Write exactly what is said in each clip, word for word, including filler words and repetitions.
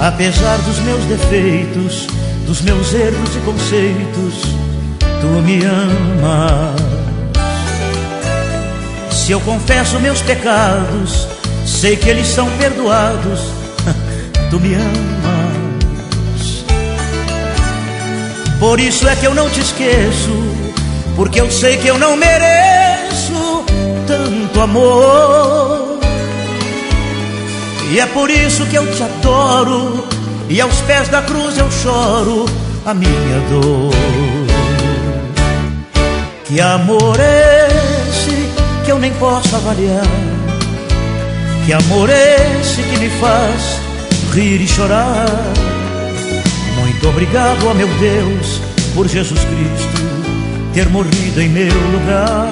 Apesar dos meus defeitos, dos meus erros e conceitos, tu me amas. Se eu confesso meus pecados, sei que eles são perdoados, tu me amas. Por isso é que eu não te esqueço, porque eu sei que eu não mereço tanto amor. E é por isso que eu te adoro, e aos pés da cruz eu choro a minha dor. Que amor é esse que eu nem posso avaliar? Que amor é esse que me faz rir e chorar? Muito obrigado, ó meu Deus, por Jesus Cristo ter morrido em meu lugar.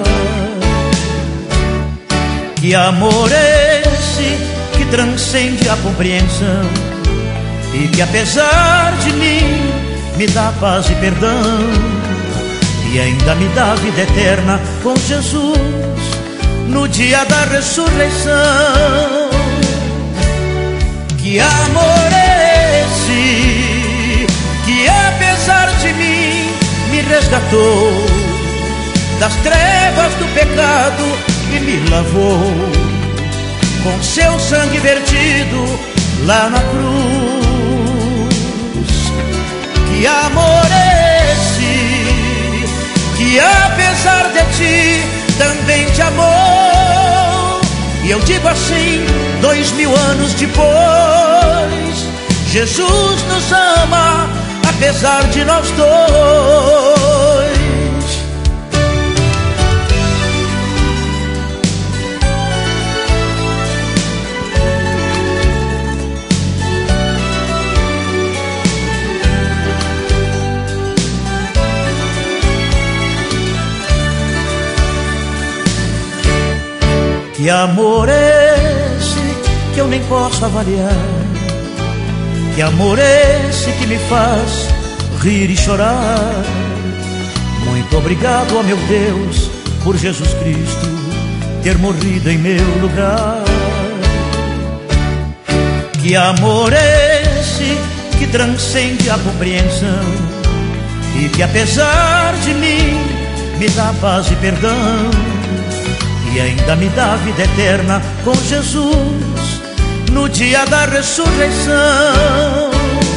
Que amor é esse que transcende a compreensão e que apesar de mim me dá paz e perdão, e ainda me dá vida eterna com Jesus no dia da ressurreição. Que amor é esse que apesar de mim me resgatou das trevas do pecado e me lavou com seu sangue vertido lá na cruz. Que amor é esse que apesar de ti também te amou? E eu digo assim, dois mil anos depois, Jesus nos ama apesar de nós dois. Que amor é esse que eu nem posso avaliar? Que amor é esse que me faz rir e chorar? Muito obrigado, ó meu Deus, por Jesus Cristo ter morrido em meu lugar. Que amor é esse que transcende a compreensão e que apesar de mim me dá paz e perdão, e ainda me dá vida eterna com Jesus no dia da ressurreição.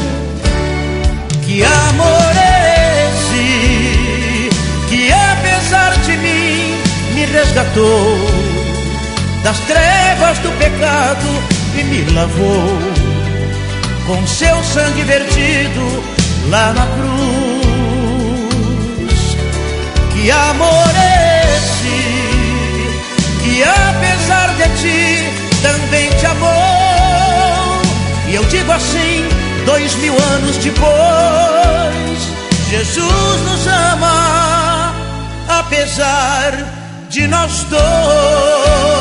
Que amor é esse que apesar de mim me resgatou das trevas do pecado e me lavou com seu sangue vertido lá na cruz. Que amor é esse que apesar de ti também te amou? E eu digo assim, dois mil anos depois, Jesus nos ama apesar de nós dois.